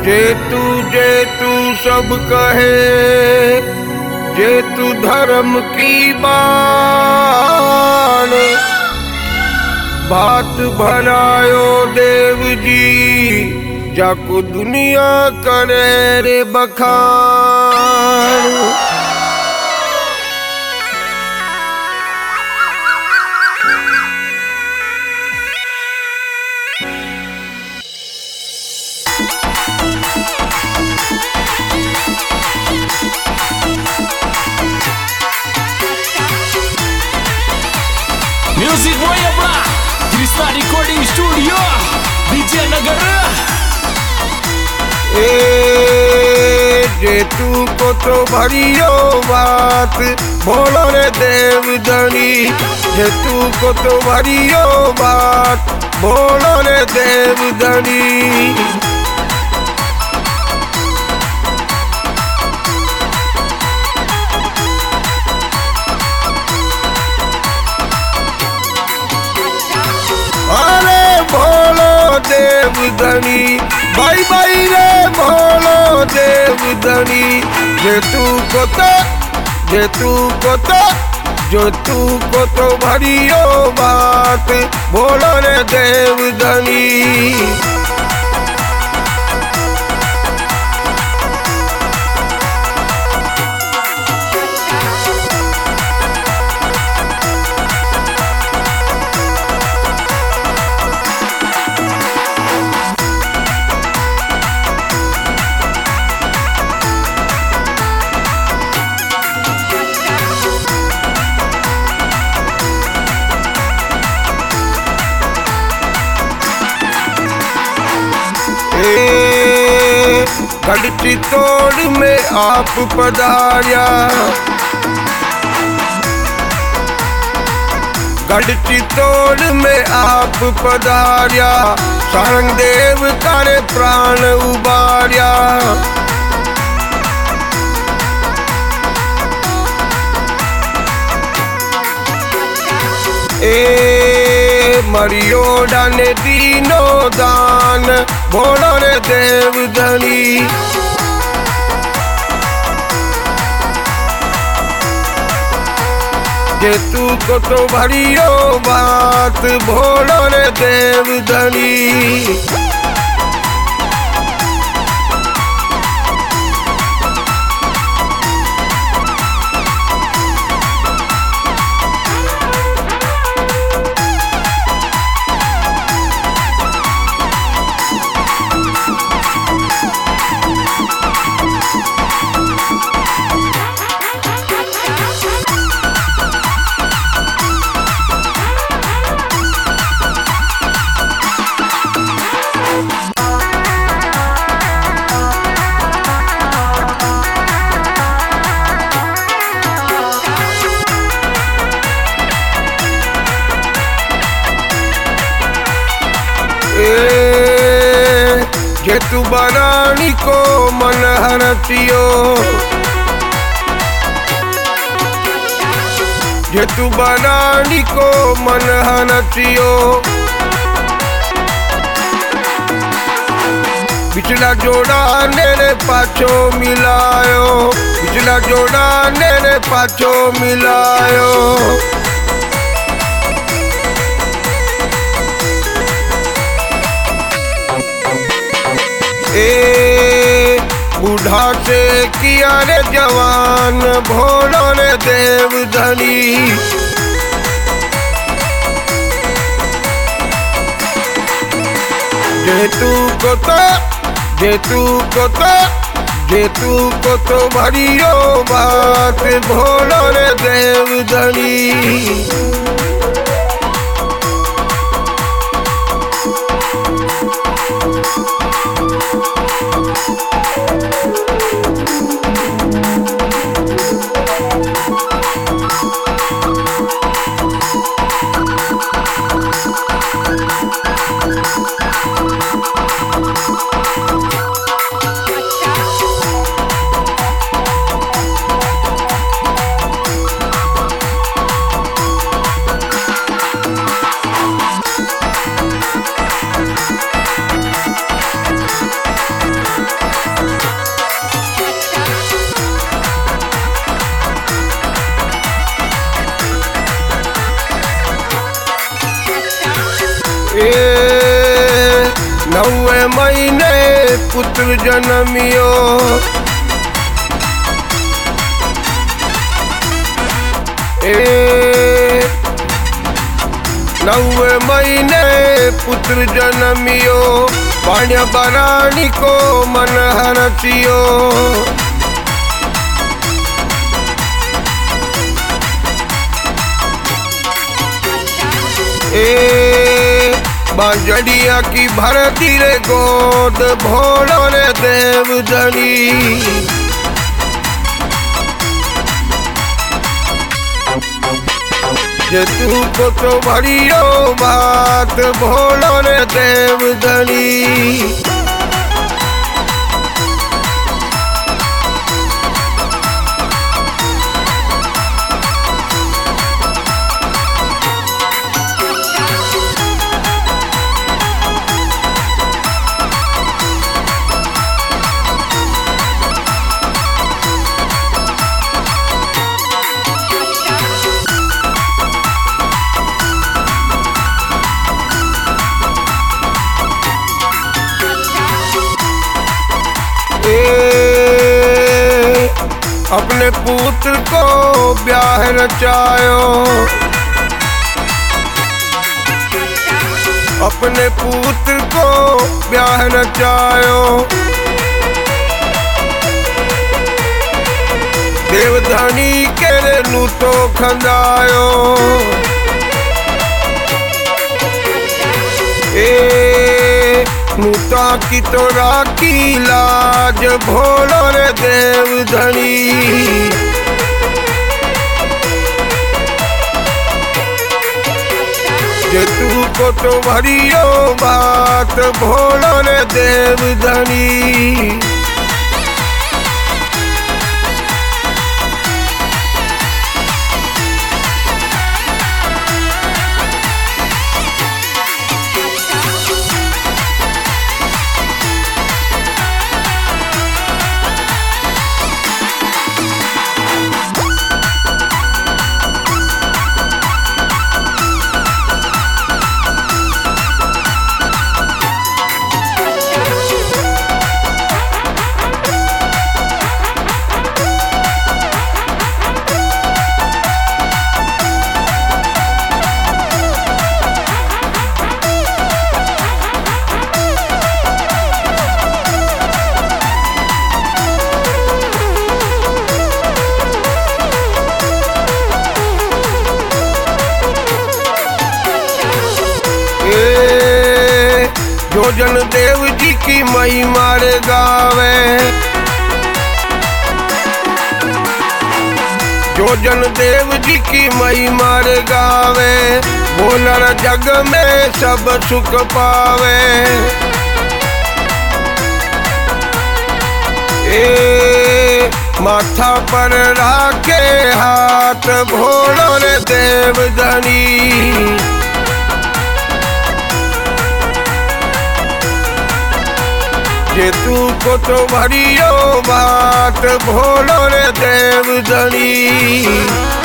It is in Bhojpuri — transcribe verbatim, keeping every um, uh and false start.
जेतु जेतु सब कहे, जेतु धर्म की बाण, बात भरायो देव जी, जाको दुनिया करे रे बखान। Music Boy Bra, Krishna Recording Studio, Vijayanagar. ए जेतु को तो भरियो बात, बोलो रे देव धनी। जेतु को तो भरियो बात, बोलो रे देव धनी। अरे भोलो देव धनी, भाई भाई रे भोलो देव धनी। जेतु को तो जेतु को तो जेतु को तो भरियो बात, भोलो रे देव धनी। गढ़ तोड़ में आप पधारिया, गढ़ तोड़ में आप पधारिया। सारंग देव करे प्राण उबारिया। ए मरियो डाने दीनो दान, भोलो रे देव धनी। जेतु को तो भरियो बात, भोलो रे देव धनी। जेतु बरानी को मन हरतियो, जेतु बरानी को मन हरतियो। पिछला जोड़ा नेरे पाछो मिलायो, पिछला जोड़ा नेरे पाछो मिलायो। ए बूढ़ा से किया रे जवान, भोलो रे देव धनी। जेतु को तो जेतु को तो जेतु को तो भरियो बात, भोलो रे देव धनी। नवे महीने पुत्र जन्मियो। ए नवे महीने पुत्र जन्मियो, पाण्य बरानी को मन हरसियो। ए बांजड़िया की भरती रे गोद, भोलो रे देव धनी। जे तू को तो भरियो बात, भोलो रे देव धनी। ए अपने पुत्र को ब्याह रचायो, अपने पुत्र को ब्याह रचायो। देवधनी के नू तो खंदायो। ए नूता की तो राखी लाज, भोलो रे देव धनी। जे तू को तो भरियो बात, भोलो रे देव धनी। जो जन देव जी की महिमा रे गावे, जो जन देव जी की महिमा रे गावे, वो नर जग में सब सुख पावे। ए माथा पर राखे हाथ, भोलो रे देव धनी। जे तू को तो भरियो बात, भोलो रे देव धनी।